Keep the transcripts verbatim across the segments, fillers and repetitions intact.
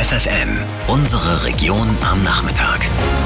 F F M, unsere Region am Nachmittag.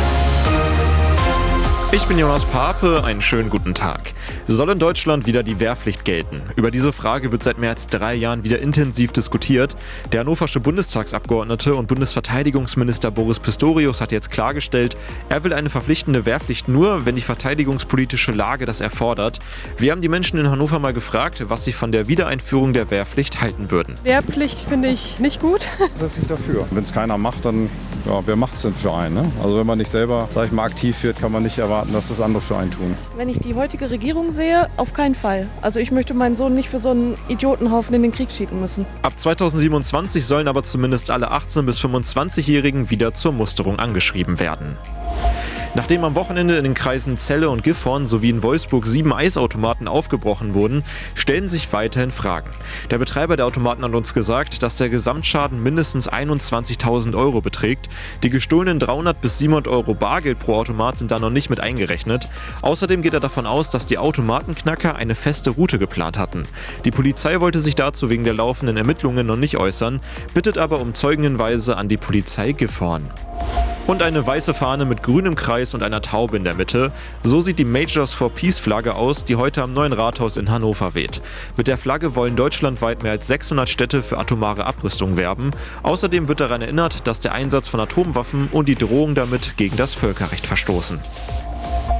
Ich bin Jonas Pape, einen schönen guten Tag. Soll in Deutschland wieder die Wehrpflicht gelten? Über diese Frage wird seit mehr als drei Jahren wieder intensiv diskutiert. Der hannoversche Bundestagsabgeordnete und Bundesverteidigungsminister Boris Pistorius hat jetzt klargestellt, er will eine verpflichtende Wehrpflicht nur, wenn die verteidigungspolitische Lage das erfordert. Wir haben die Menschen in Hannover mal gefragt, was sie von der Wiedereinführung der Wehrpflicht halten würden. Wehrpflicht finde ich nicht gut. Setze ich dafür. Wenn es keiner macht, dann, ja, wer macht es denn für einen? Ne? Also wenn man nicht selber, sag ich mal, aktiv wird, kann man nicht erwarten, dass das andere für einen tun. Wenn ich die heutige Regierung sehe, auf keinen Fall. Also ich möchte meinen Sohn nicht für so einen Idiotenhaufen in den Krieg schicken müssen. Ab zweitausendsiebenundzwanzig sollen aber zumindest alle achtzehn- bis fünfundzwanzigjährigen wieder zur Musterung angeschrieben werden. Nachdem am Wochenende in den Kreisen Celle und Gifhorn sowie in Wolfsburg sieben Eisautomaten aufgebrochen wurden, stellen sich weiterhin Fragen. Der Betreiber der Automaten hat uns gesagt, dass der Gesamtschaden mindestens einundzwanzigtausend Euro beträgt. Die gestohlenen dreihundert bis siebenhundert Euro Bargeld pro Automat sind da noch nicht mit eingerechnet. Außerdem geht er davon aus, dass die Automatenknacker eine feste Route geplant hatten. Die Polizei wollte sich dazu wegen der laufenden Ermittlungen noch nicht äußern, bittet aber um Zeugenhinweise an die Polizei Gifhorn. Und eine weiße Fahne mit grünem Kreis und einer Taube in der Mitte. So sieht die Majors for Peace Flagge aus, die heute am neuen Rathaus in Hannover weht. Mit der Flagge wollen deutschlandweit mehr als sechshundert Städte für atomare Abrüstung werben. Außerdem wird daran erinnert, dass der Einsatz von Atomwaffen und die Drohung damit gegen das Völkerrecht verstoßen.